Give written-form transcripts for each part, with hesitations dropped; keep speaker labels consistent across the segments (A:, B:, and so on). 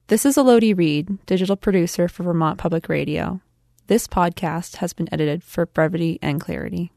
A: This is Elodie Reed, digital producer for Vermont Public Radio. This podcast has been edited for brevity and clarity.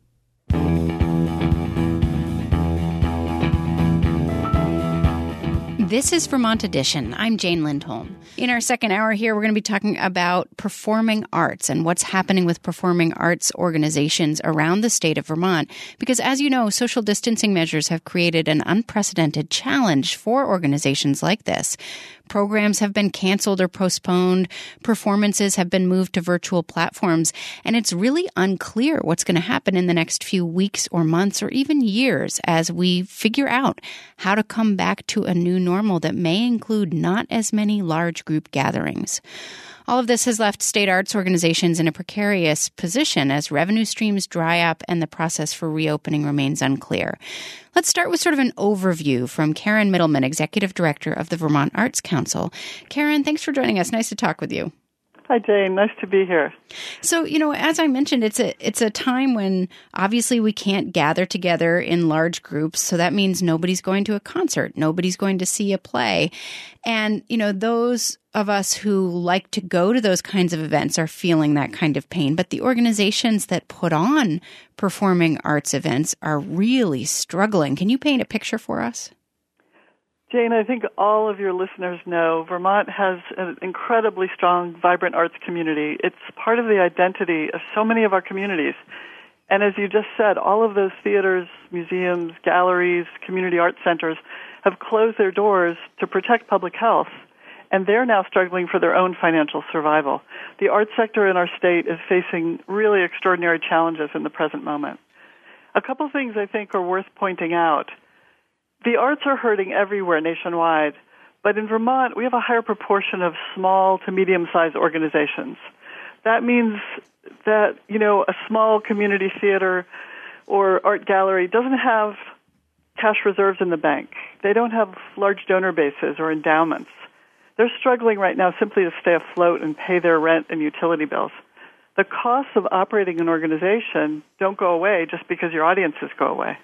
B: This is Vermont Edition. I'm Jane Lindholm. In our second hour here, we're going to be talking about performing arts and what's happening with performing arts organizations around the state of Vermont. Because as you know, social distancing measures have created an unprecedented challenge for organizations like this. Programs have been canceled or postponed. Performances have been moved to virtual platforms. And it's really unclear what's going to happen in the next few weeks or months or even years as we figure out how to come back to a new normal that may include not as many large group gatherings. All of this has left state arts organizations in a precarious position as revenue streams dry up and the process for reopening remains unclear. Let's start with sort of an overview from Karen Middleman, Executive Director of the Vermont Arts Council. Karen, thanks for joining us. Nice to talk with you.
C: Hi, Jane. Nice to be here.
B: So, as I mentioned, it's a time when obviously we can't gather together in large groups. So that means nobody's going to a concert. Nobody's going to see a play. And, those of us who like to go to those kinds of events are feeling that kind of pain. But the organizations that put on performing arts events are really struggling. Can you paint a picture for us?
C: Jane, I think all of your listeners know Vermont has an incredibly strong, vibrant arts community. It's part of the identity of so many of our communities. And as you just said, all of those theaters, museums, galleries, community arts centers have closed their doors to protect public health, and they're now struggling for their own financial survival. The arts sector in our state is facing really extraordinary challenges in the present moment. A couple things I think are worth pointing out. The arts are hurting everywhere nationwide, but in Vermont, we have a higher proportion of small to medium-sized organizations. That means that, a small community theater or art gallery doesn't have cash reserves in the bank. They don't have large donor bases or endowments. They're struggling right now simply to stay afloat and pay their rent and utility bills. The costs of operating an organization don't go away just because your audiences go away.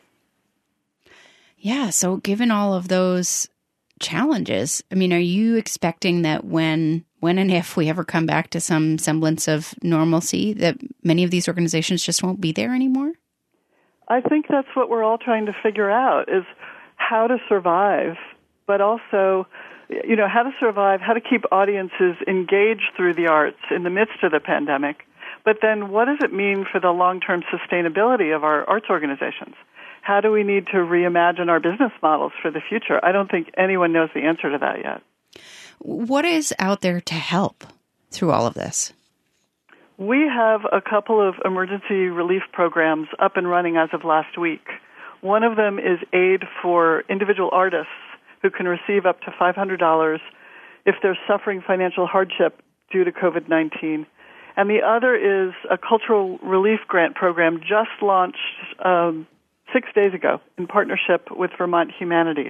B: Yeah, so given all of those challenges, are you expecting that when and if we ever come back to some semblance of normalcy, that many of these organizations just won't be there anymore?
C: I think that's what we're all trying to figure out, is how to survive, but also, how to survive, how to keep audiences engaged through the arts in the midst of the pandemic. But then what does it mean for the long-term sustainability of our arts organizations? How do we need to reimagine our business models for the future? I don't think anyone knows the answer to that yet.
B: What is out there to help through all of this?
C: We have a couple of emergency relief programs up and running as of last week. One of them is aid for individual artists who can receive up to $500 if they're suffering financial hardship due to COVID-19. And the other is a cultural relief grant program just launched 6 days ago in partnership with Vermont Humanities.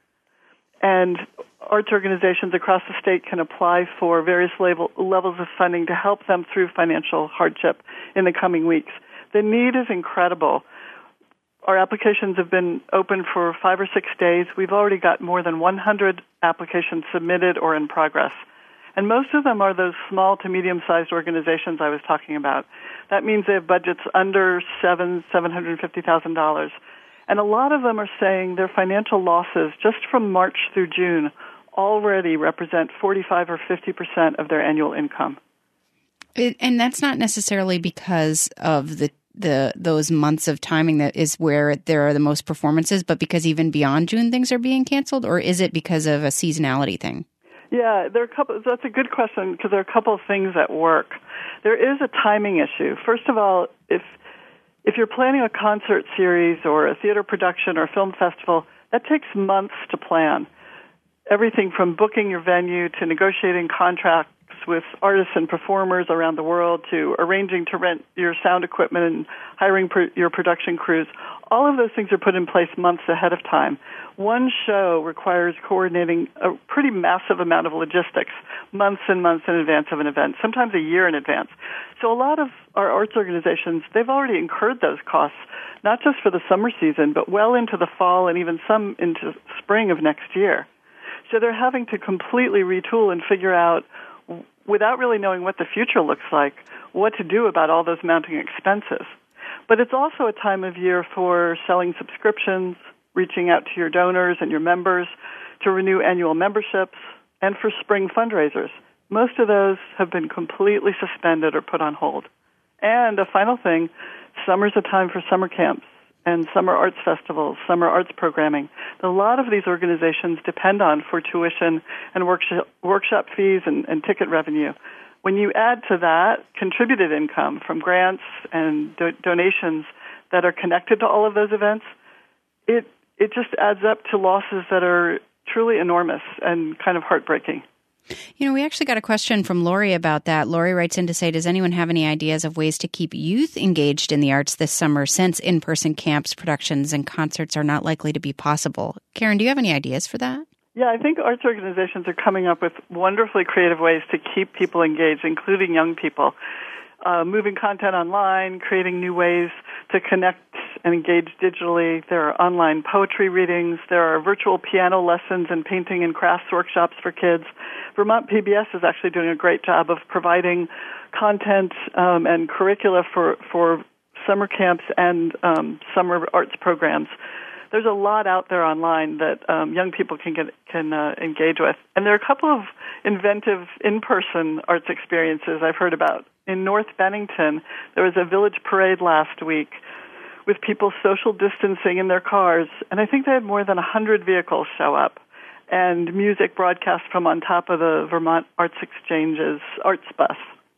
C: And arts organizations across the state can apply for various levels of funding to help them through financial hardship in the coming weeks. The need is incredible. Our applications have been open for 5 or 6 days. We've already got more than 100 applications submitted or in progress. And most of them are those small to medium-sized organizations I was talking about. That means they have budgets under $750,000. And a lot of them are saying their financial losses just from March through June already represent 45 or 50% of their annual income.
B: And that's not necessarily because of those months of timing that is where there are the most performances, but because even beyond June things are being canceled, or is it because of a seasonality thing?
C: Yeah, that's a good question because there are a couple of things at work. There is a timing issue. First of all, if you're planning a concert series or a theater production or a film festival, that takes months to plan. Everything from booking your venue to negotiating contracts with artists and performers around the world to arranging to rent your sound equipment and hiring your production crews. All of those things are put in place months ahead of time. One show requires coordinating a pretty massive amount of logistics months and months in advance of an event, sometimes a year in advance. So a lot of our arts organizations, they've already incurred those costs, not just for the summer season, but well into the fall and even some into spring of next year. So they're having to completely retool and figure out, without really knowing what the future looks like, what to do about all those mounting expenses. But it's also a time of year for selling subscriptions, reaching out to your donors and your members to renew annual memberships, and for spring fundraisers. Most of those have been completely suspended or put on hold. And a final thing, summer's a time for summer camps and summer arts festivals, summer arts programming. A lot of these organizations depend on for tuition and workshop fees and ticket revenue. When you add to that contributed income from grants and donations that are connected to all of those events, it just adds up to losses that are truly enormous and kind of heartbreaking.
B: You know, we actually got a question from Lori about that. Lori writes in to say, does anyone have any ideas of ways to keep youth engaged in the arts this summer since in-person camps, productions, and concerts are not likely to be possible? Karen, do you have any ideas for that?
C: Yeah, I think arts organizations are coming up with wonderfully creative ways to keep people engaged, including young people. Moving content online, creating new ways to connect and engage digitally. There are online poetry readings. There are virtual piano lessons and painting and crafts workshops for kids. Vermont PBS is actually doing a great job of providing content and curricula for summer camps and summer arts programs. There's a lot out there online that young people can engage with. And there are a couple of inventive in-person arts experiences I've heard about. In North Bennington, there was a village parade last week with people social distancing in their cars, and I think they had more than 100 vehicles show up, and music broadcast from on top of the Vermont Arts Exchange's arts bus.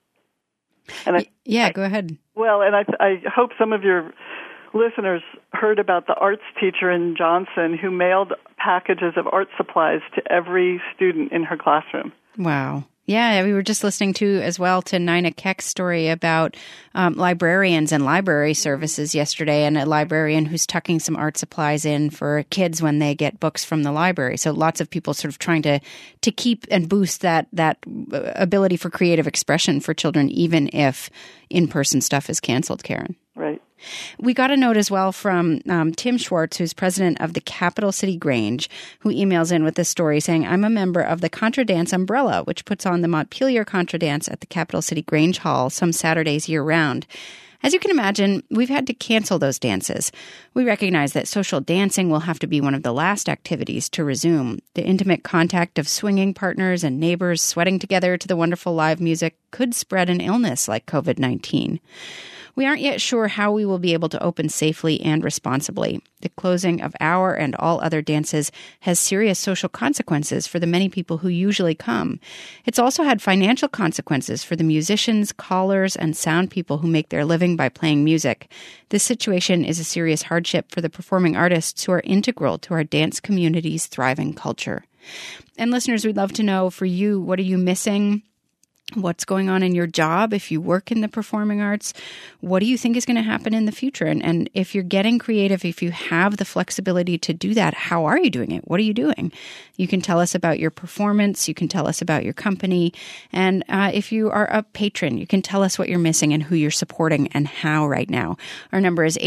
C: And
B: go ahead.
C: Well, and I hope some of your listeners heard about the arts teacher in Johnson who mailed packages of art supplies to every student in her classroom.
B: Wow. Yeah, we were just listening to Nina Keck's story about librarians and library services yesterday, and a librarian who's tucking some art supplies in for kids when they get books from the library. So lots of people sort of trying to keep and boost that ability for creative expression for children, even if in-person stuff is canceled, Karen.
C: Right.
B: We got a note as well from Tim Schwartz, who's president of the Capital City Grange, who emails in with this story saying, I'm a member of the Contra Dance Umbrella, which puts on the Montpelier Contra Dance at the Capital City Grange Hall some Saturdays year-round. As you can imagine, we've had to cancel those dances. We recognize that social dancing will have to be one of the last activities to resume. The intimate contact of swinging partners and neighbors sweating together to the wonderful live music could spread an illness like COVID-19. We aren't yet sure how we will be able to open safely and responsibly. The closing of our and all other dances has serious social consequences for the many people who usually come. It's also had financial consequences for the musicians, callers, and sound people who make their living by playing music. This situation is a serious hardship for the performing artists who are integral to our dance community's thriving culture. And listeners, we'd love to know, for you, what are you missing? What's going on in your job if you work in the performing arts? What do you think is going to happen in the future? And if you're getting creative, if you have the flexibility to do that, how are you doing it? What are you doing? You can tell us about your performance. You can tell us about your company. And if you are a patron, you can tell us what you're missing and who you're supporting and how right now. Our number is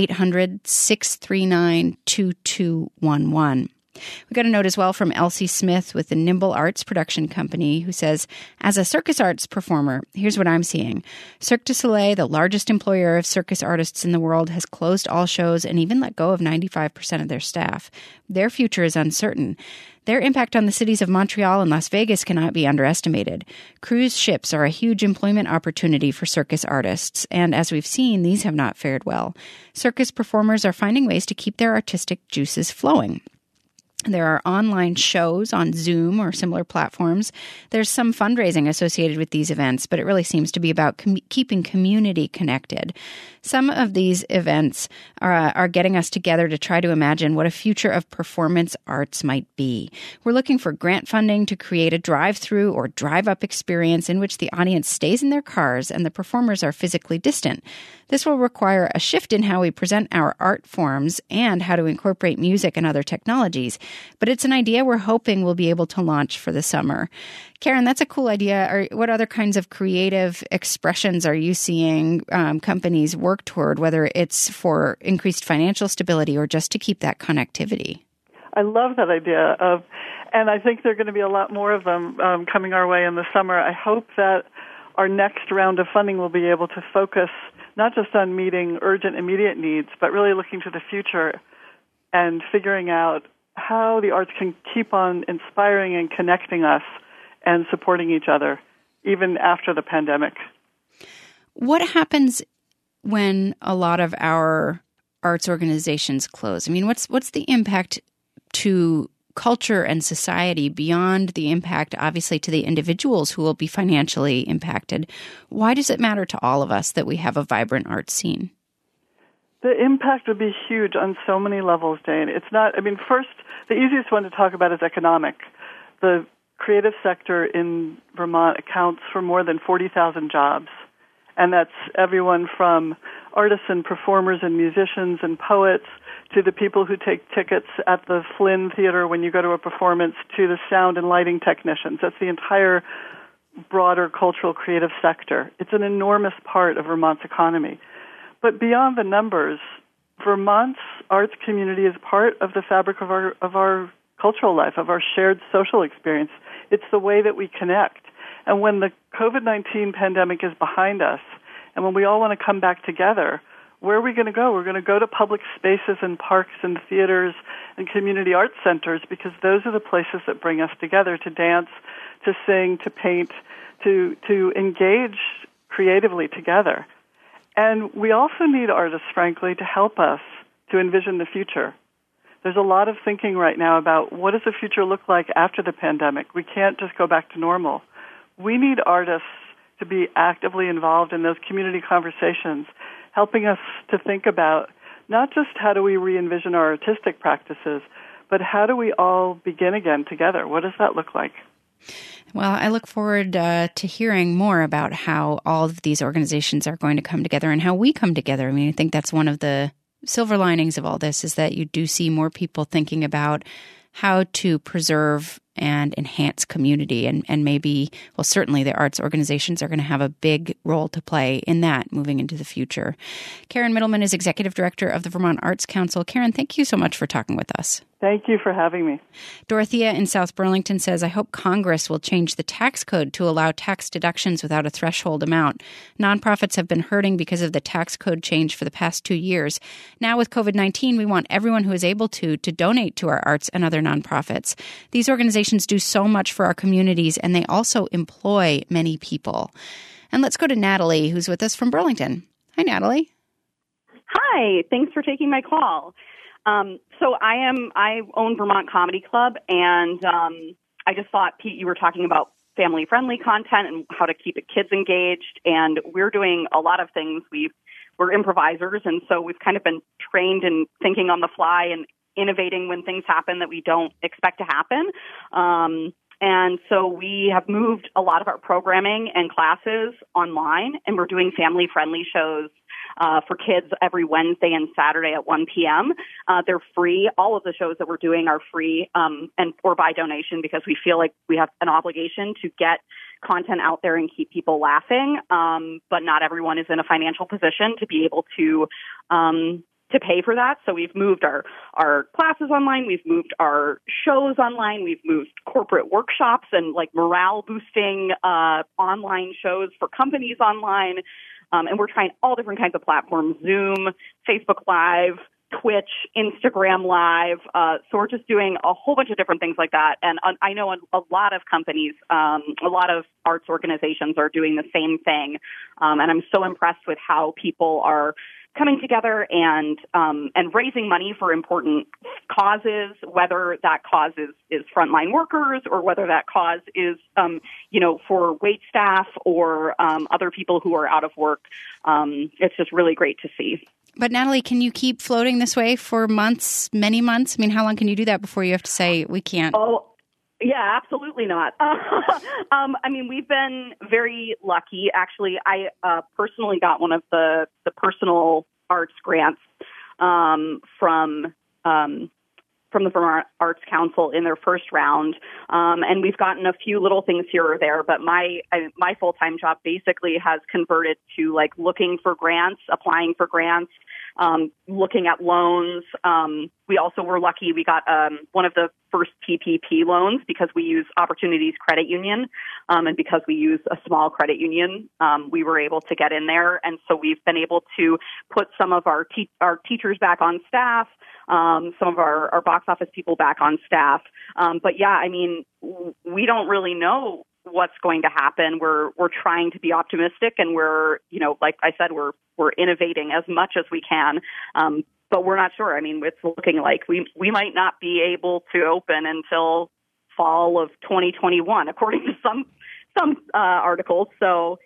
B: 800-639-2211. We got a note as well from Elsie Smith with the Nimble Arts Production Company, who says, as a circus arts performer, here's what I'm seeing. Cirque du Soleil, the largest employer of circus artists in the world, has closed all shows and even let go of 95% of their staff. Their future is uncertain. Their impact on the cities of Montreal and Las Vegas cannot be underestimated. Cruise ships are a huge employment opportunity for circus artists, and as we've seen, these have not fared well. Circus performers are finding ways to keep their artistic juices flowing. There are online shows on Zoom or similar platforms. There's some fundraising associated with these events, but it really seems to be about keeping community connected. Some of these events are getting us together to try to imagine what a future of performance arts might be. We're looking for grant funding to create a drive-through or drive-up experience in which the audience stays in their cars and the performers are physically distant. This will require a shift in how we present our art forms and how to incorporate music and other technologies. But it's an idea we're hoping we'll be able to launch for the summer. Karen, that's a cool idea. What other kinds of creative expressions are you seeing companies work toward, whether it's for increased financial stability or just to keep that connectivity?
C: I love that idea and I think there are going to be a lot more of them coming our way in the summer. I hope that our next round of funding will be able to focus not just on meeting urgent, immediate needs, but really looking to the future and figuring out how the arts can keep on inspiring and connecting us and supporting each other, even after the pandemic.
B: What happens when a lot of our arts organizations close? I mean, what's the impact to culture and society beyond the impact, obviously, to the individuals who will be financially impacted? Why does it matter to all of us that we have a vibrant arts scene?
C: The impact would be huge on so many levels, Jane. First, the easiest one to talk about is economic. The creative sector in Vermont accounts for more than 40,000 jobs. And that's everyone from artists and performers and musicians and poets to the people who take tickets at the Flynn Theater when you go to a performance to the sound and lighting technicians. That's the entire broader cultural creative sector. It's an enormous part of Vermont's economy. But beyond the numbers, Vermont's arts community is part of the fabric of our cultural life, of our shared social experience. It's the way that we connect. And when the COVID-19 pandemic is behind us, and when we all want to come back together, where are we going to go? We're going to go to public spaces and parks and theaters and community arts centers because those are the places that bring us together to dance, to sing, to paint, to engage creatively together. And we also need artists, frankly, to help us to envision the future. There's a lot of thinking right now about what does the future look like after the pandemic. We can't just go back to normal. We need artists to be actively involved in those community conversations, helping us to think about not just how do we re-envision our artistic practices, but how do we all begin again together? What does that look like?
B: Well, I look forward to hearing more about how all of these organizations are going to come together and how we come together. I mean, I think that's one of the silver linings of all this is that you do see more people thinking about how to preserve and enhance community. And maybe, well, certainly the arts organizations are going to have a big role to play in that moving into the future. Karen Middleman is Executive Director of the Vermont Arts Council. Karen, thank you so much for talking with us.
C: Thank you for having me.
B: Dorothea in South Burlington says, I hope Congress will change the tax code to allow tax deductions without a threshold amount. Nonprofits have been hurting because of the tax code change for the past 2 years. Now with COVID-19, we want everyone who is able to donate to our arts and other nonprofits. These organizations do so much for our communities, and they also employ many people. And let's go to Natalie, who's with us from Burlington. Hi, Natalie.
D: Hi. Thanks for taking my call. So I own Vermont Comedy Club, and I just thought, Pete, you were talking about family-friendly content and how to keep kids engaged, and we're doing a lot of things. We're improvisers, and so we've kind of been trained in thinking on the fly and innovating when things happen that we don't expect to happen. And so we have moved a lot of our programming and classes online, and we're doing family-friendly shows for kids every Wednesday and Saturday at 1 p.m. They're free. All of the shows that we're doing are free and or by donation because we feel like we have an obligation to get content out there and keep people laughing. But not everyone is in a financial position to be able to pay for that. So we've moved our classes online. We've moved our shows online. We've moved corporate workshops and like morale boosting online shows for companies online. And we're trying all different kinds of platforms, Zoom, Facebook Live, Twitch, Instagram Live. So we're just doing a whole bunch of different things like that. And I know a lot of companies, a lot of arts organizations are doing the same thing. And I'm so impressed with how people are coming together and raising money for important causes, whether that cause is frontline workers or whether that cause is, for wait staff or other people who are out of work. It's just really great to see.
B: But Natalie, can you keep floating this way for months, many months? I mean, how long can you do that before you have to say we can't?
D: Oh, yeah, absolutely not. We've been very lucky. Actually, I personally got one of the personal arts grants from the Vermont Arts Council in their first round, and we've gotten a few little things here or there. But my full-time job basically has converted to like looking for grants, applying for grants, looking at loans. We also were lucky. We got one of the first PPP loans because we use Opportunities Credit Union. And because we use a small credit union, we were able to get in there. And so we've been able to put some of our teachers back on staff, some of our box office people back on staff. But yeah, I mean, we don't really know what's going to happen. We're trying to be optimistic, and we're, like I said, we're innovating as much as we can. But we're not sure. I mean, it's looking like we might not be able to open until fall of 2021, according to some articles. So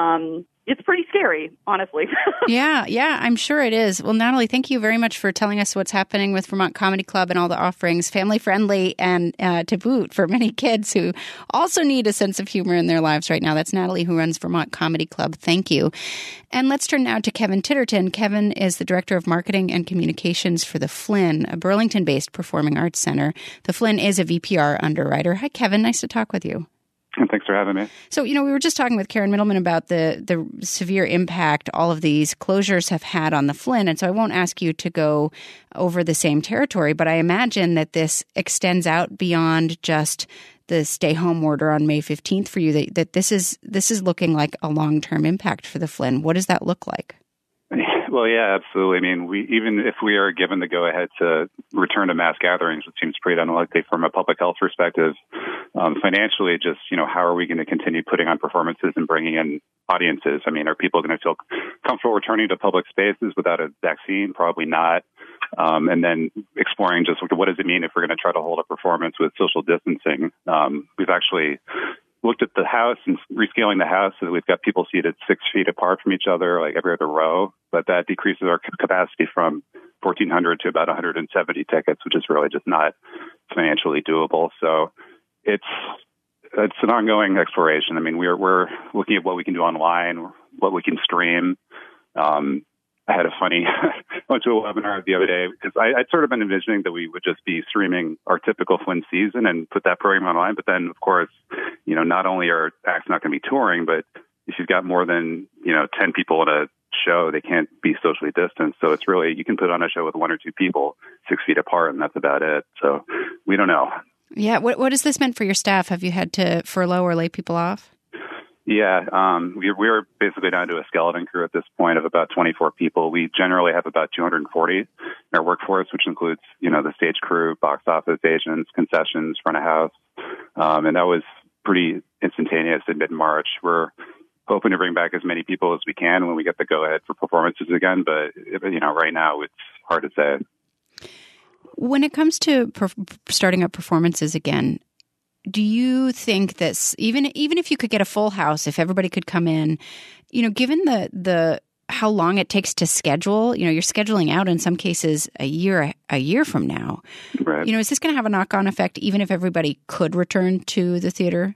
D: it's pretty scary, honestly.
B: Yeah, I'm sure it is. Well, Natalie, thank you very much for telling us what's happening with Vermont Comedy Club and all the offerings, family-friendly and to boot for many kids who also need a sense of humor in their lives right now. That's Natalie, who runs Vermont Comedy Club. Thank you. And let's turn now to Kevin Titterton. Kevin is the Director of Marketing and Communications for the Flynn, a Burlington-based performing arts center. The Flynn is a VPR underwriter. Hi, Kevin. Nice to talk with you.
E: Thanks for having me.
B: So, we were just talking with Karen Middleman about the severe impact all of these closures have had on the Flynn. And so I won't ask you to go over the same territory, but I imagine that this extends out beyond just the stay-home order on May 15th for you, that this is looking like a long-term impact for the Flynn. What does that look like?
E: Well, yeah, absolutely. I mean, even if we are given the go-ahead to return to mass gatherings, which seems pretty unlikely from a public health perspective, financially, just, how are we going to continue putting on performances and bringing in audiences? I mean, are people going to feel comfortable returning to public spaces without a vaccine? Probably not. And then exploring just what does it mean if we're going to try to hold a performance with social distancing? We've actually looked at the house and rescaling the house so that we've got people seated 6 feet apart from each other, like every other row. But that decreases our capacity from 1,400 to about 170 tickets, which is really just not financially doable. So it's an ongoing exploration. I mean, we're looking at what we can do online, what we can stream. I had went to a webinar the other day because I'd sort of been envisioning that we would just be streaming our typical Flynn season and put that program online. But then, of course, not only are acts not going to be touring, but if you've got more than, 10 people in a show, they can't be socially distanced. So it's really, you can put on a show with 1 or 2 people 6 feet apart, and that's about it. So we don't know.
B: Yeah. What has this meant for your staff? Have you had to furlough or lay people off?
E: Yeah, we're basically down to a skeleton crew at this point of about 24 people. We generally have about 240 in our workforce, which includes, the stage crew, box office agents, concessions, front of house. And that was pretty instantaneous in mid-March. We're hoping to bring back as many people as we can when we get the go-ahead for performances again. But, right now it's hard to say.
B: When it comes to starting up performances again, do you think that even if you could get a full house, if everybody could come in, given the how long it takes to schedule, you're scheduling out in some cases a year from now,
E: right.
B: Is this going to have a knock-on effect even if everybody could return to the theater?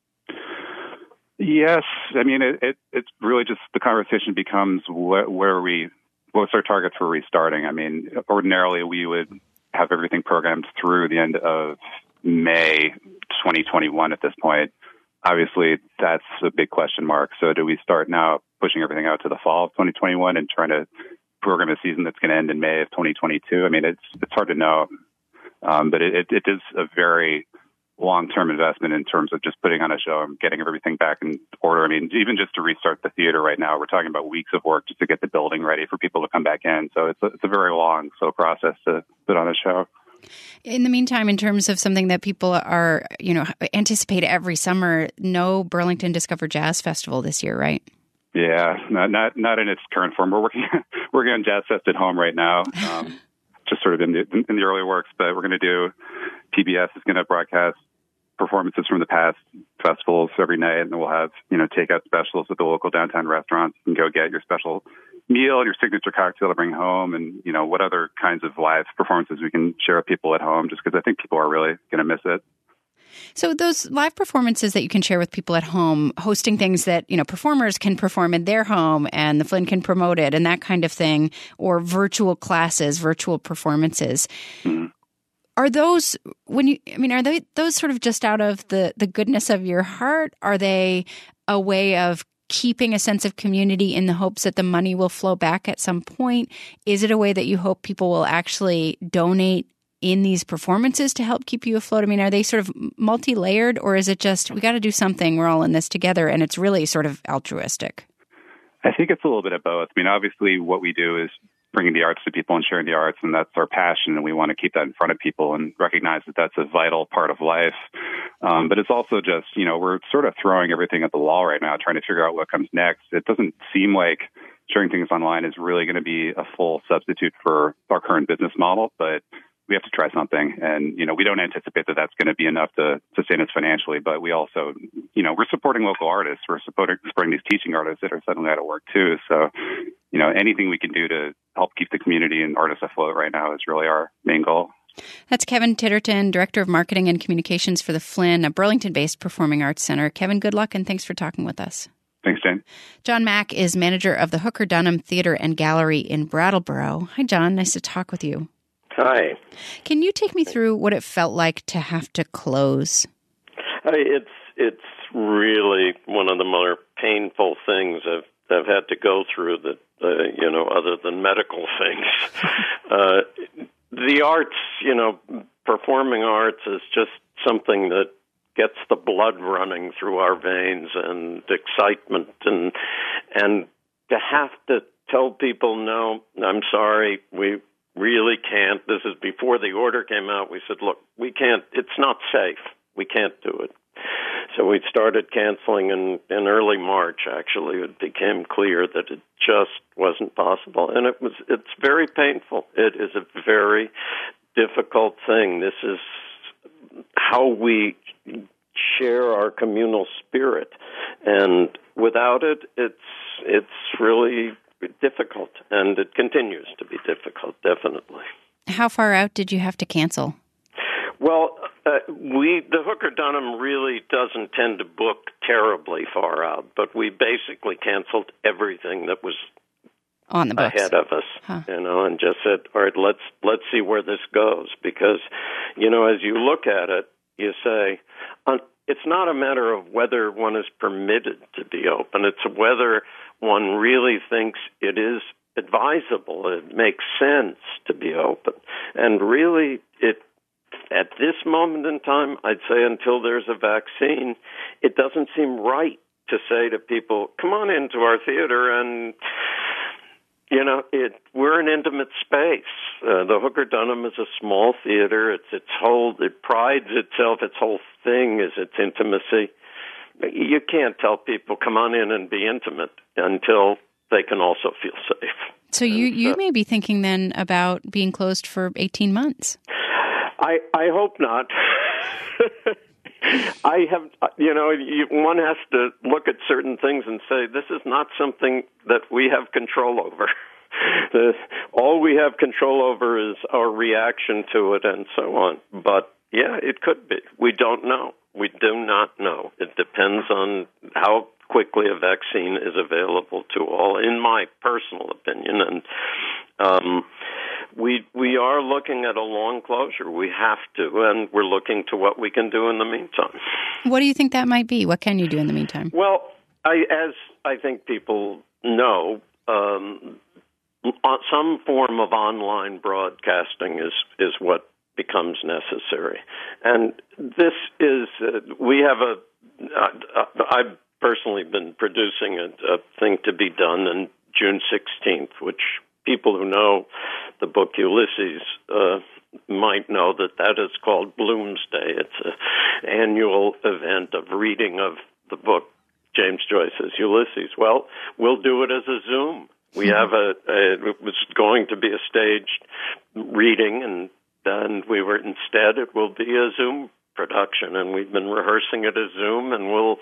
E: Yes. I mean, it's really just the conversation becomes what's our targets for restarting? I mean, ordinarily we would have everything programmed through the end of May 2021 at this point. Obviously, that's a big question mark. So do we start now pushing everything out to the fall of 2021 and trying to program a season that's going to end in May of 2022? I mean, it's hard to know, but it is a very long-term investment in terms of just putting on a show and getting everything back in order. I mean, even just to restart the theater right now, we're talking about weeks of work just to get the building ready for people to come back in. So it's a very long, slow process to put on a show.
B: In the meantime, in terms of something that people are, anticipate every summer, no Burlington Discover Jazz Festival this year, right?
E: Yeah, not in its current form. We're working on Jazz Fest at home right now, just sort of in the early works. But we're going to do PBS is going to broadcast performances from the past festivals every night, and then we'll have takeout specials at the local downtown restaurants. You can go get your special meal and your signature cocktail to bring home, and what other kinds of live performances we can share with people at home, just because I think people are really going to miss it.
B: So those live performances that you can share with people at home, hosting things that performers can perform in their home and the Flynn can promote it and that kind of thing, or virtual classes, virtual performances. Mm-hmm. Are those are they those sort of just out of the goodness of your heart? Are they a way of keeping a sense of community in the hopes that the money will flow back at some point? Is it a way that you hope people will actually donate in these performances to help keep you afloat? I mean, are they sort of multi-layered, or is it just, we got to do something, we're all in this together, and it's really sort of altruistic?
E: I think it's a little bit of both. I mean, obviously what we do is bringing the arts to people and sharing the arts, and that's our passion, and we want to keep that in front of people and recognize that that's a vital part of life. But it's also just, we're sort of throwing everything at the wall right now, trying to figure out what comes next. It doesn't seem like sharing things online is really going to be a full substitute for our current business model, but we have to try something. And, we don't anticipate that that's going to be enough to sustain us financially, but we also, we're supporting local artists. We're supporting these teaching artists that are suddenly out of work too. So, anything we can do to help keep the community and artists afloat right now is really our main goal.
B: That's Kevin Titterton, Director of Marketing and Communications for the Flynn, a Burlington-based performing arts center. Kevin, good luck, and thanks for talking with us.
E: Thanks, Jane.
B: John Mack is manager of the Hooker Dunham Theater and Gallery in Brattleboro. Hi, John. Nice to talk with you.
F: Hi.
B: Can you take me through what it felt like to have to close?
F: It's really one of the more painful things I've had to go through that, other than medical things. The arts, performing arts is just something that gets the blood running through our veins and excitement and to have to tell people, no, I'm sorry, we really can't. This is before the order came out. We said, look, we can't, it's not safe. We can't do it. So we started canceling in early March, actually. It became clear that it just wasn't possible. And it's very painful. It is a very difficult thing. This is how we share our communal spirit. And without it, it's really difficult. And it continues to be difficult, definitely.
B: How far out did you have to cancel?
F: Well, the Hooker Dunham really doesn't tend to book terribly far out, but we basically canceled everything that was
B: on the books
F: ahead of us, and just said, all right, let's see where this goes. Because, as you look at it, you say, it's not a matter of whether one is permitted to be open. It's whether one really thinks it is advisable, it makes sense to be open. And really, at this moment in time, I'd say until there's a vaccine, it doesn't seem right to say to people, come on into our theater and, we're an intimate space. The Hooker Dunham is a small theater. It prides itself, its whole thing is its intimacy. You can't tell people, come on in and be intimate until they can also feel safe.
B: So you may be thinking then about being closed for 18 months.
F: I hope not. I have, one has to look at certain things and say, this is not something that we have control over. All we have control over is our reaction to it and so on. But, yeah, it could be. We don't know. We do not know. It depends on how quickly a vaccine is available to all, in my personal opinion. And we are looking at a long closure. We have to, and we're looking to what we can do in the meantime.
B: What do you think that might be? What can you do in the meantime?
F: Well, as I think people know, some form of online broadcasting is what becomes necessary. And this is, I've personally been producing a thing to be done on June 16th, which people who know the book Ulysses might know that is called Bloomsday. It's an annual event of reading of the book James Joyce's Ulysses. Well, we'll do it as a Zoom. We have it was going to be a staged reading, and then instead it will be a Zoom production, and we've been rehearsing it as Zoom, and we'll,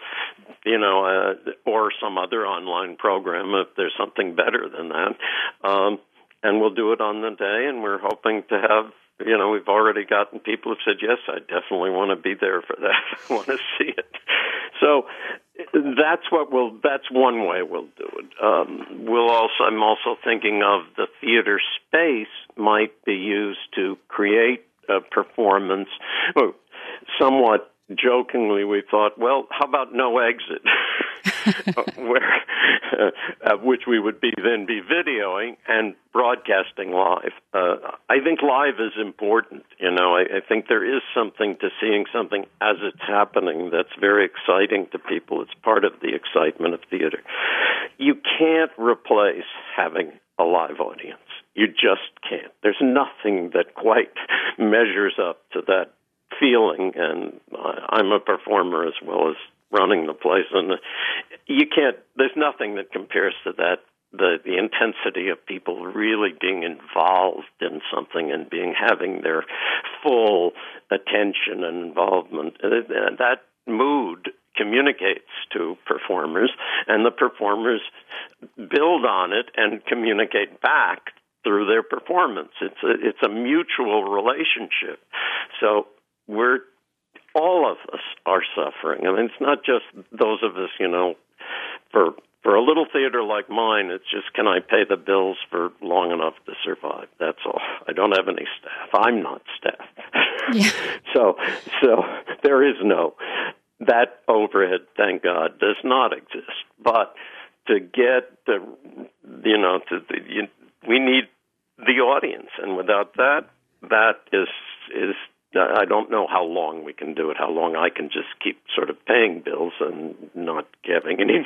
F: or some other online program if there's something better than that. And we'll do it on the day, and we're hoping to have, we've already gotten people who've said, yes, I definitely want to be there for that. I want to see it. So that's one way we'll do it. I'm also thinking of the theater space might be used to create a performance. Somewhat jokingly, we thought, well, how about no exit? which we would then be videoing and broadcasting live. I think live is important. I think there is something to seeing something as it's happening that's very exciting to people. It's part of the excitement of theater. You can't replace having a live audience. You just can't. There's nothing that quite measures up to that feeling, and I'm a performer as well as running the place, and there's nothing that compares to that, the intensity of people really being involved in something and having their full attention and involvement. That mood communicates to performers, and the performers build on it and communicate back through their performance. It's a mutual relationship. So all of us are suffering. I mean, it's not just those of us, for a little theater like mine, it's just, can I pay the bills for long enough to survive? That's all. I don't have any staff. I'm not staff.
B: Yeah.
F: So there is that overhead, thank God, does not exist. But to get we need the audience, and without that is I don't know how long we can do it, how long I can just keep sort of paying bills and not having anything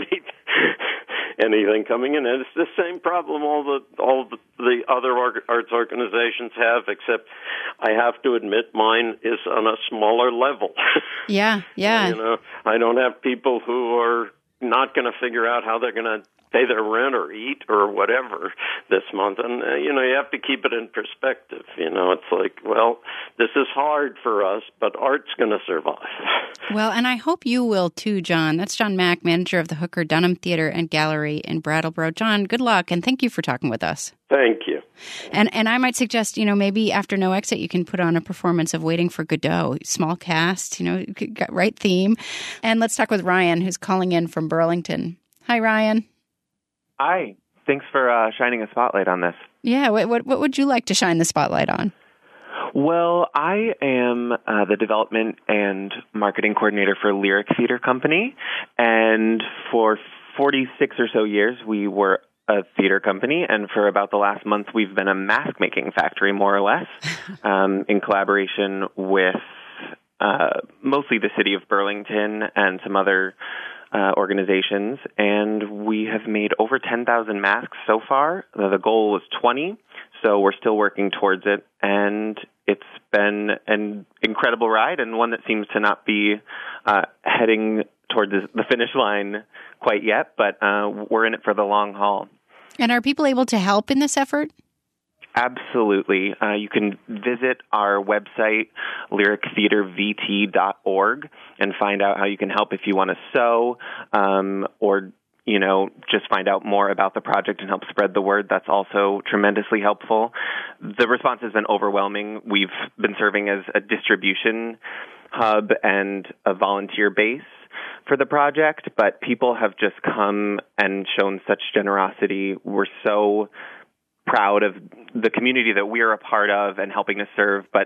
F: coming in. And it's the same problem all the other arts organizations have, except I have to admit mine is on a smaller level.
B: Yeah.
F: I don't have people who are not going to figure out how they're going to pay their rent or eat or whatever this month. And, you have to keep it in perspective. It's like, well, this is hard for us, but art's going to survive.
B: Well, and I hope you will too, John. That's John Mack, manager of the Hooker Dunham Theater and Gallery in Brattleboro. John, good luck, and thank you for talking with us.
F: Thank you.
B: And I might suggest, maybe after No Exit, you can put on a performance of Waiting for Godot. Small cast, right theme. And let's talk with Ryan, who's calling in from Burlington. Hi, Ryan.
G: Hi. Thanks for shining a spotlight on this.
B: Yeah. What would you like to shine the spotlight on?
G: Well, I am the development and marketing coordinator for Lyric Theater Company. And for 46 or so years, we were a theater company. And for about the last month, we've been a mask-making factory, more or less, in collaboration with mostly the city of Burlington and some other organizations, and we have made over 10,000 masks so far. The goal was 20, so we're still working towards it, and it's been an incredible ride and one that seems to not be heading towards the finish line quite yet, but we're in it for the long haul.
B: And are people able to help in this effort?
G: Absolutely. You can visit our website, lyrictheatervt.org, and find out how you can help if you want to sew or, just find out more about the project and help spread the word. That's also tremendously helpful. The response has been overwhelming. We've been serving as a distribution hub and a volunteer base for the project, but people have just come and shown such generosity. We're so proud of the community that we're a part of and helping to serve. But,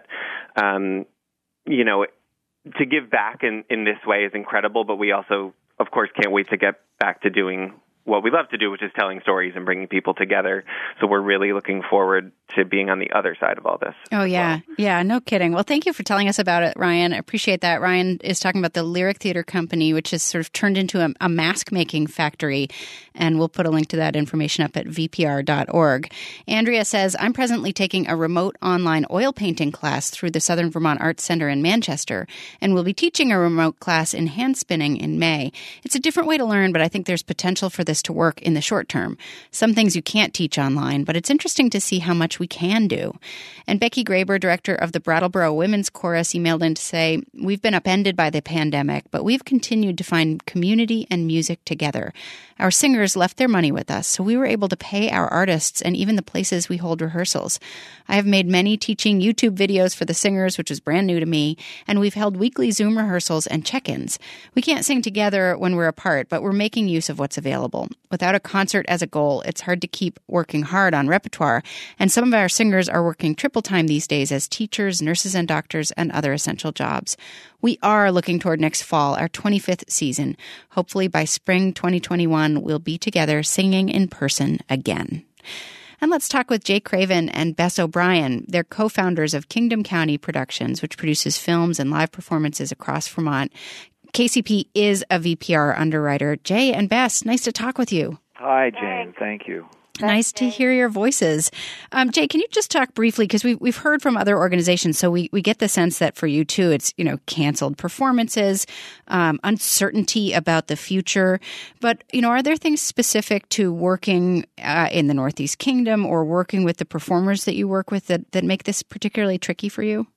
G: to give back in this way is incredible, but we also, of course, can't wait to get back to doing what we love to do, which is telling stories and bringing people together. So we're really looking forward to being on the other side of all this.
B: Oh, yeah. Well. Yeah, no kidding. Well, thank you for telling us about it, Ryan. I appreciate that. Ryan is talking about the Lyric Theater Company, which has sort of turned into a mask-making factory. And we'll put a link to that information up at vpr.org. Andrea says, I'm presently taking a remote online oil painting class through the Southern Vermont Arts Center in Manchester, and we'll be teaching a remote class in hand spinning in May. It's a different way to learn, but I think there's potential for this to work in the short term. Some things you can't teach online, but it's interesting to see how much we can do. And Becky Graber, director of the Brattleboro Women's Chorus, emailed in to say, we've been upended by the pandemic, but we've continued to find community and music together. Our singers left their money with us, so we were able to pay our artists and even the places we hold rehearsals. I have made many teaching YouTube videos for the singers, which was brand new to me, and we've held weekly Zoom rehearsals and check-ins. We can't sing together when we're apart, but we're making use of what's available. goal. Without a concert as a goal, it's hard to keep working hard on repertoire. And some of our singers are working triple time these days as teachers, nurses and doctors, and other essential jobs. We are looking toward next fall, our 25th season. Hopefully by spring 2021, we'll be together singing in person again. And let's talk with Jay Craven and Bess O'Brien. They're co-founders of Kingdom County Productions, which produces films and live performances across Vermont. KCP is a VPR underwriter. Jay and Bess, nice to talk with you.
H: Hi, Jane. Thank you.
B: Nice to hear your voices. Jay, can you just talk briefly, because we've heard from other organizations, so we get the sense that for you too, it's, canceled performances, uncertainty about the future. But, are there things specific to working in the Northeast Kingdom or working with the performers that you work with that make this particularly tricky for you?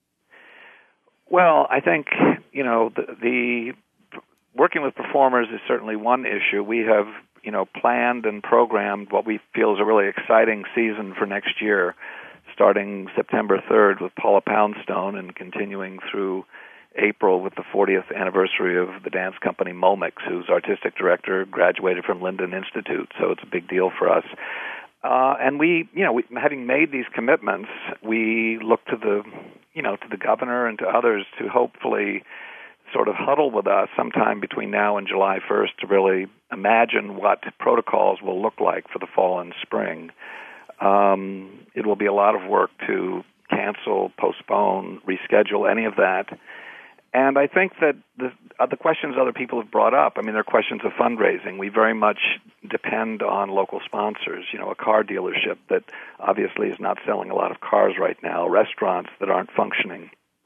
H: Well, I think, the working with performers is certainly one issue. We have planned and programmed what we feel is a really exciting season for next year, starting September 3rd with Paula Poundstone and continuing through April with the 40th anniversary of the dance company Momix, whose artistic director graduated from Linden Institute, so it's a big deal for us. And we, having made these commitments, we look to the governor and to others to hopefully sort of huddle with us sometime between now and July 1st to really imagine what protocols will look like for the fall and spring. It will be a lot of work to cancel, postpone, reschedule, any of that. And I think that the questions other people have brought up, they're questions of fundraising. We very much depend on local sponsors, a car dealership that obviously is not selling a lot of cars right now, restaurants that aren't functioning.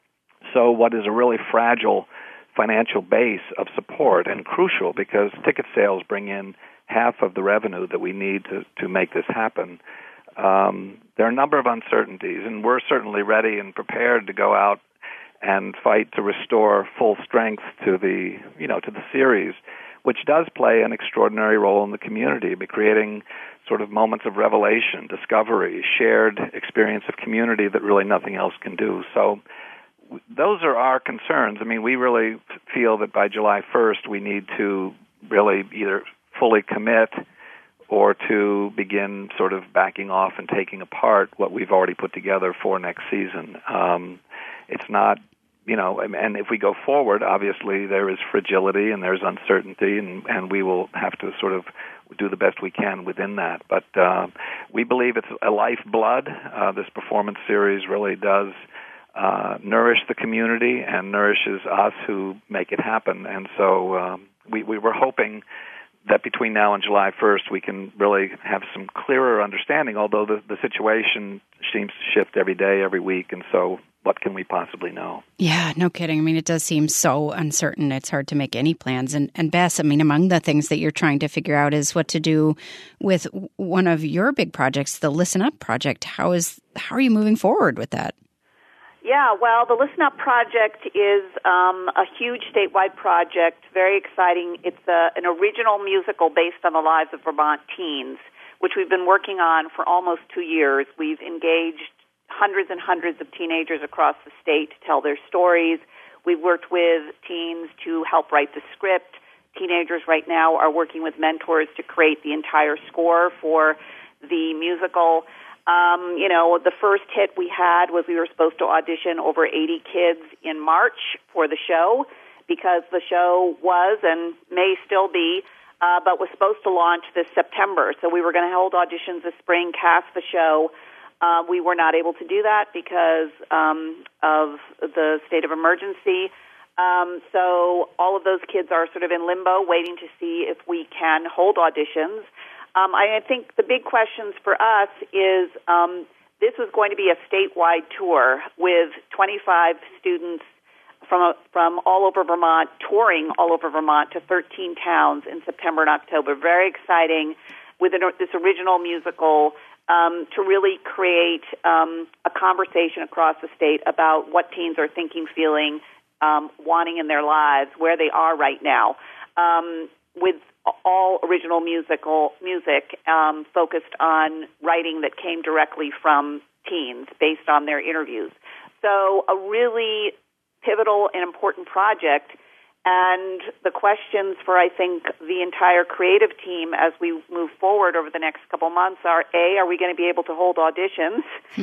H: So what is a really fragile financial base of support, and crucial because ticket sales bring in half of the revenue that we need to make this happen. There are a number of uncertainties, and we're certainly ready and prepared to go out and fight to restore full strength to the series, which does play an extraordinary role in the community by creating sort of moments of revelation, discovery, shared experience of community that really nothing else can do. So those are our concerns. We really feel that by July 1st we need to really either fully commit or to begin sort of backing off and taking apart what we've already put together for next season. It's not, and if we go forward, obviously there is fragility and there's uncertainty, and we will have to sort of do the best we can within that. But we believe it's a lifeblood. This performance series really does nourish the community and nourishes us who make it happen. And so we were hoping that between now and July 1st we can really have some clearer understanding, although the situation seems to shift every day, every week, and so what can we possibly know? Yeah,
B: no kidding. It does seem so uncertain. It's hard to make any plans. And Bess, among the things that you're trying to figure out is what to do with one of your big projects, the Listen Up project. How are you moving forward with that?
I: Yeah, well, the Listen Up project is a huge statewide project, very exciting. It's an original musical based on the lives of Vermont teens, which we've been working on for almost 2 years. We've engaged hundreds and hundreds of teenagers across the state to tell their stories. We've worked with teens to help write the script. Teenagers right now are working with mentors to create the entire score for the musical. The first hit we had was we were supposed to audition over 80 kids in March for the show, because the show was and may still be, but was supposed to launch this September. So we were going to hold auditions this spring, cast the show. We were not able to do that because of the state of emergency. So all of those kids are sort of in limbo, waiting to see if we can hold auditions. I think the big questions for us is this was going to be a statewide tour with 25 students from all over Vermont, touring all over Vermont to 13 towns in September and October. Very exciting with this original musical to really create a conversation across the state about what teens are thinking, feeling, wanting in their lives, where they are right now, with all original music focused on writing that came directly from teens based on their interviews. So a really pivotal and important project. And the questions for, I think, the entire creative team as we move forward over the next couple months are, A, are we going to be able to hold auditions?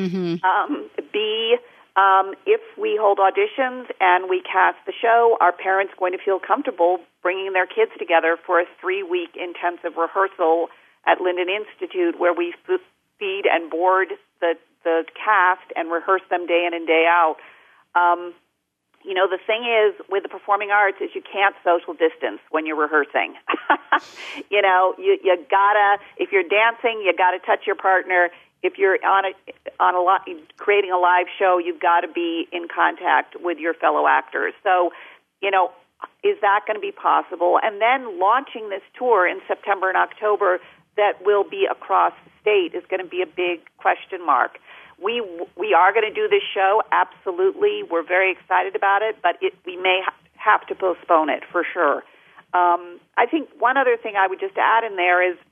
I: B, if we hold auditions and we cast the show, are parents going to feel comfortable bringing their kids together for a 3-week intensive rehearsal at Linden Institute where we feed and board the cast and rehearse them day in and day out? The thing is with the performing arts is you can't social distance when you're rehearsing. You gotta, if you're dancing, you gotta touch your partner. If you're creating a live show, you've got to be in contact with your fellow actors. So, is that going to be possible? And then launching this tour in September and October that will be across the state is going to be a big question mark. We are going to do this show, absolutely. We're very excited about it, but we may have to postpone it for sure. I think one other thing I would just add in there is,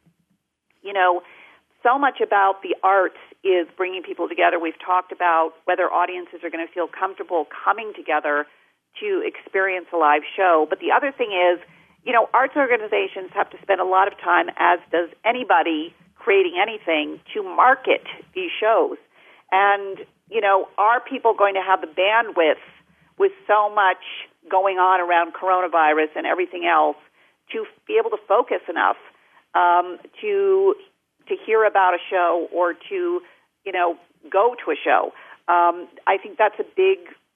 I: so much about the arts is bringing people together. We've talked about whether audiences are going to feel comfortable coming together to experience a live show. But the other thing is, arts organizations have to spend a lot of time, as does anybody creating anything, to market these shows. And, are people going to have the bandwidth with so much going on around coronavirus and everything else to be able to focus enough to hear about a show or to, go to a show? I think that's a big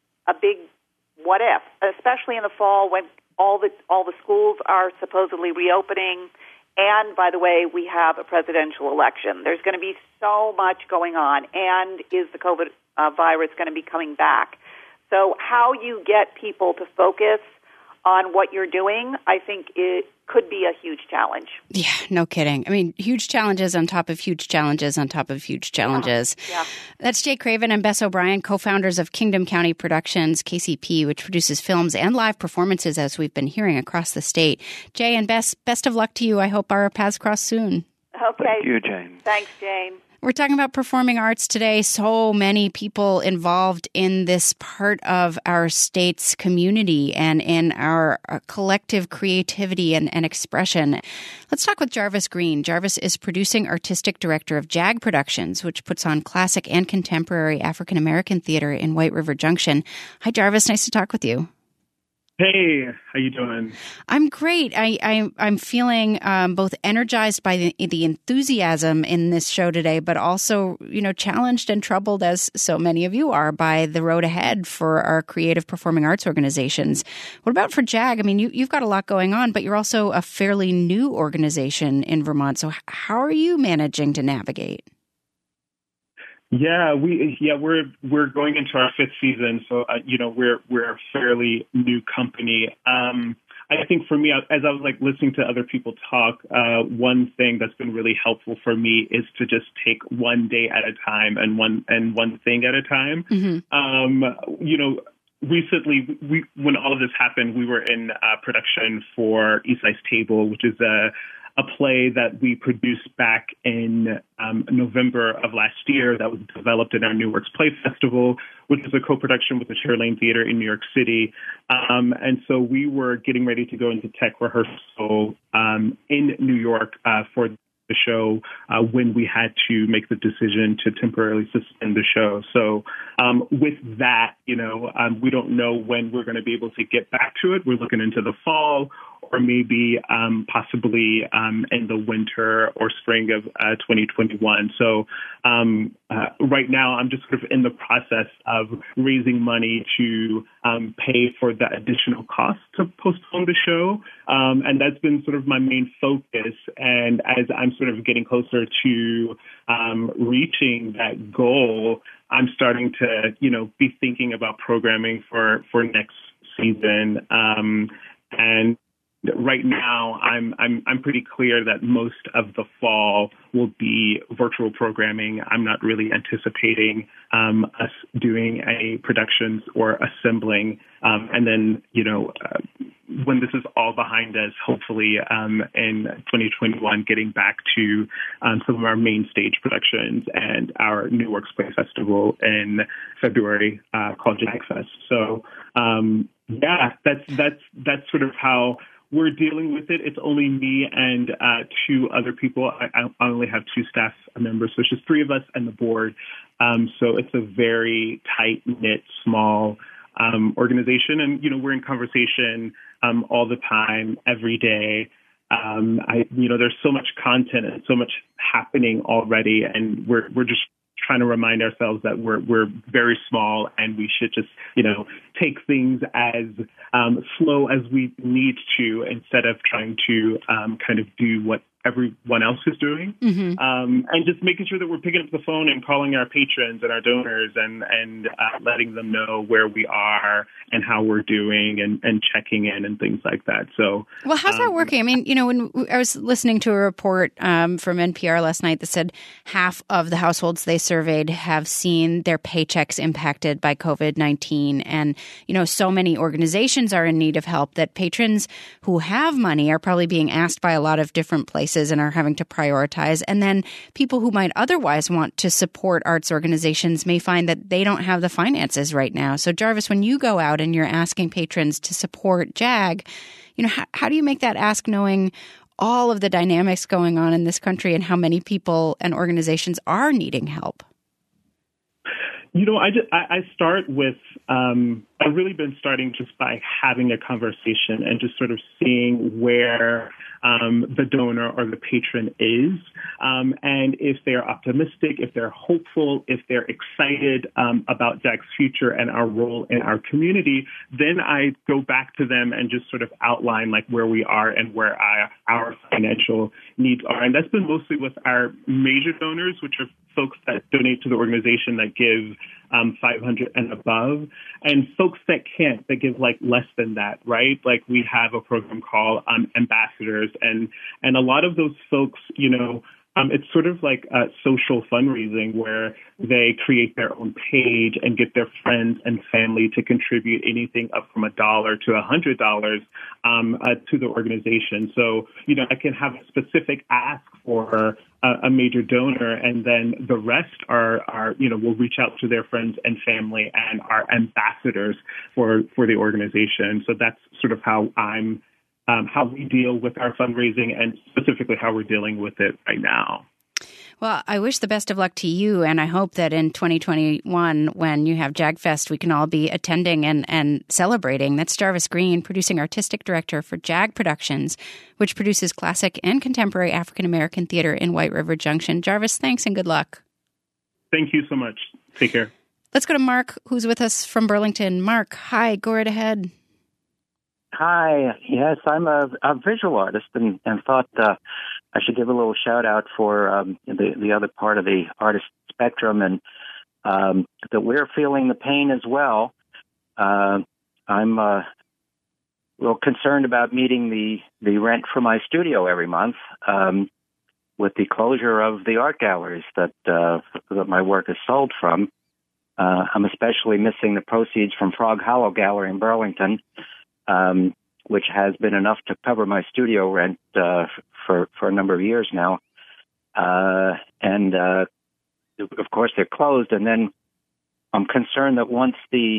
I: what if, especially in the fall when all the schools are supposedly reopening. And, by the way, we have a presidential election. There's going to be so much going on. And is the COVID virus going to be coming back? So how you get people to focus on what you're doing, I think it could be a huge challenge.
B: Yeah, no kidding. I mean, huge challenges on top of huge challenges on top of huge challenges.
I: Yeah.
B: That's Jay Craven and Bess O'Brien, co-founders of Kingdom County Productions, KCP, which produces films and live performances, as we've been hearing across the state. Jay and Bess, best of luck to you. I hope our paths cross soon.
I: Okay.
H: Thank you, Jane.
I: Thanks, Jane.
B: We're talking about performing arts today. So many people involved in this part of our state's community and in our collective creativity and expression. Let's talk with Jarvis Green. Jarvis is producing artistic director of JAG Productions, which puts on classic and contemporary African-American theater in White River Junction. Hi, Jarvis. Nice to talk with you.
J: Hey, how you doing?
B: I'm great. I'm feeling both energized by the enthusiasm in this show today, but also, challenged and troubled, as so many of you are, by the road ahead for our creative performing arts organizations. What about for JAG? I mean, you've got a lot going on, but you're also a fairly new organization in Vermont. So how are you managing to navigate?
J: Yeah, we're going into our 5th season, so we're a fairly new company. I think for me, as I was listening to other people talk, one thing that's been really helpful for me is to just take one day at a time and one thing at a time. Mm-hmm. Recently, when all of this happened, we were in production for East Side's Table, which is a play that we produced back in November of last year that was developed in our New Works Play Festival, which is a co-production with the Cherry Lane Theater in New York City. And so we were getting ready to go into tech rehearsal in New York for the show when we had to make the decision to temporarily suspend the show. So with that, we don't know when we're going to be able to get back to it. We're looking into the fall or maybe possibly in the winter or spring of 2021. So right now, I'm just sort of in the process of raising money to pay for the additional cost to postpone the show. And that's been sort of my main focus. And as I'm sort of getting closer to reaching that goal, I'm starting to, be thinking about programming for next season. And right now, I'm pretty clear that most of the fall will be virtual programming. I'm not really anticipating us doing any productions or assembling. And then, when this is all behind us, hopefully in 2021, getting back to some of our main stage productions and our New Workspace Festival in February called JAGFest. So, that's sort of how we're dealing with it. It's only me and two other people. I only have two staff members, so it's just three of us and the board. So it's a very tight-knit, small organization. And, we're in conversation all the time, every day. There's so much content and so much happening already, and we're just trying to remind ourselves that we're very small and we should just, take things as slow as we need to instead of trying to kind of do what everyone else is doing. Mm-hmm. And just making sure that we're picking up the phone and calling our patrons and our donors and letting them know where we are and how we're doing and checking in and things like that. So,
B: well, how's that working? I mean, when I was listening to a report from NPR last night that said half of the households they surveyed have seen their paychecks impacted by COVID-19. And, so many organizations are in need of help that patrons who have money are probably being asked by a lot of different places and are having to prioritize. And then people who might otherwise want to support arts organizations may find that they don't have the finances right now. So, Jarvis, when you go out and you're asking patrons to support JAG, how do you make that ask knowing all of the dynamics going on in this country and how many people and organizations are needing help?
J: I start with, I've really been starting just by having a conversation and just sort of seeing where the donor or the patron is. And if they're optimistic, if they're hopeful, if they're excited about JAG's future and our role in our community, then I go back to them and just sort of outline like where we are and where our financial needs are. And that's been mostly with our major donors, which are folks that donate to the organization that give $500 and above, and folks that can't, that give like less than that, right? Like we have a program called Ambassadors, and a lot of those folks, it's sort of like social fundraising where they create their own page and get their friends and family to contribute anything up from $1 to $100 to the organization. So, I can have a specific ask for a major donor, and then the rest are will reach out to their friends and family and are ambassadors for the organization. So that's sort of how how we deal with our fundraising and specifically how we're dealing with it right now.
B: Well, I wish the best of luck to you, and I hope that in 2021, when you have JAGFest, we can all be attending and celebrating. That's Jarvis Green, producing artistic director for JAG Productions, which produces classic and contemporary African-American theater in White River Junction. Jarvis, thanks and good luck.
J: Thank you so much. Take care.
B: Let's go to Mark, who's with us from Burlington. Mark, hi, go right ahead.
K: Hi. Yes, I'm a visual artist and thought I should give a little shout out for the other part of the artist spectrum, and that we're feeling the pain as well. I'm a little concerned about meeting the rent for my studio every month with the closure of the art galleries that my work is sold from. I'm especially missing the proceeds from Frog Hollow Gallery in Burlington, which has been enough to cover my studio rent for a number of years now. And of course, they're closed. And then I'm concerned that once the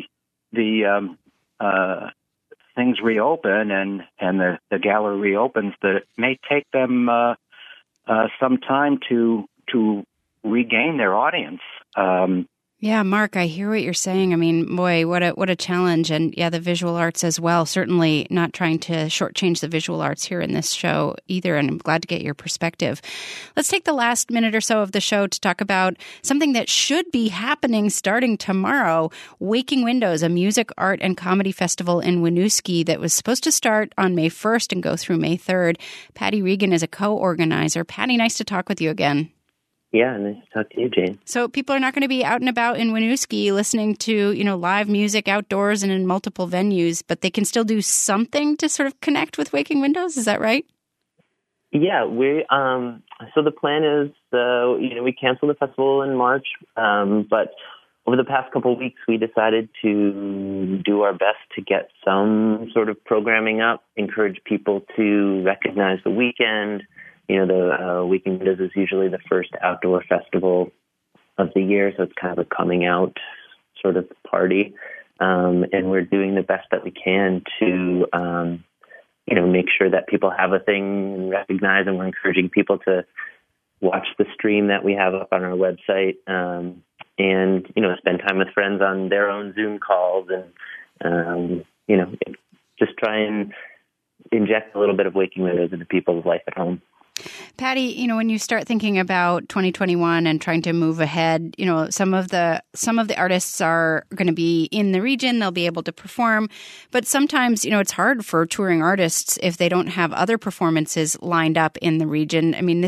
K: things reopen and the gallery reopens, that it may take them some time to regain their audience.
B: Yeah, Mark, I hear what you're saying. I mean, boy, what a challenge. And yeah, the visual arts as well. Certainly not trying to shortchange the visual arts here in this show either. And I'm glad to get your perspective. Let's take the last minute or so of the show to talk about something that should be happening starting tomorrow. Waking Windows, a music, art, and comedy festival in Winooski that was supposed to start on May 1st and go through May 3rd. Patty Regan is a co-organizer. Patty, nice to talk with you again.
G: Yeah, nice to talk to you, Jane.
B: So people are not going to be out and about in Winooski listening to, live music outdoors and in multiple venues, but they can still do something to sort of connect with Waking Windows. Is that right?
G: Yeah, so the plan is, we canceled the festival in March, but over the past couple of weeks, we decided to do our best to get some sort of programming up, encourage people to recognize the weekend. The Waking Windows is usually the first outdoor festival of the year, so it's kind of a coming out sort of party. And we're doing the best that we can to, make sure that people have a thing and recognize, and we're encouraging people to watch the stream that we have up on our website, and, spend time with friends on their own Zoom calls and, just try and inject a little bit of Waking Windows into people's life at home.
B: Patty, when you start thinking about 2021 and trying to move ahead, some of the artists are going to be in the region, they'll be able to perform, but sometimes, it's hard for touring artists if they don't have other performances lined up in the region. I mean,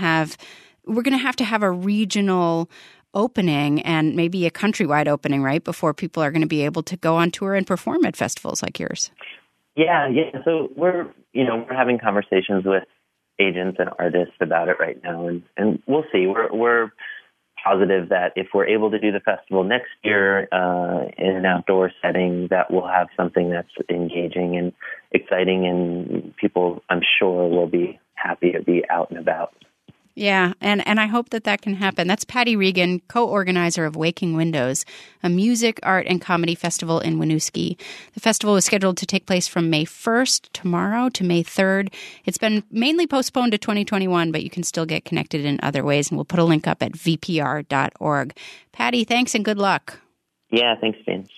B: we're going to have a regional opening and maybe a countrywide opening, right, before people are going to be able to go on tour and perform at festivals like yours.
G: Yeah. So we're having conversations with agents and artists about it right now, and we'll see. We're positive that if we're able to do the festival next year in an outdoor setting, that we'll have something that's engaging and exciting, and people, I'm sure, will be happy to be out and about.
B: Yeah, and I hope that can happen. That's Patty Regan, co-organizer of Waking Windows, a music, art, and comedy festival in Winooski. The festival is scheduled to take place from May 1st, tomorrow, to May 3rd. It's been mainly postponed to 2021, but you can still get connected in other ways, and we'll put a link up at vpr.org. Patty, thanks and good luck.
G: Yeah, thanks, Jane.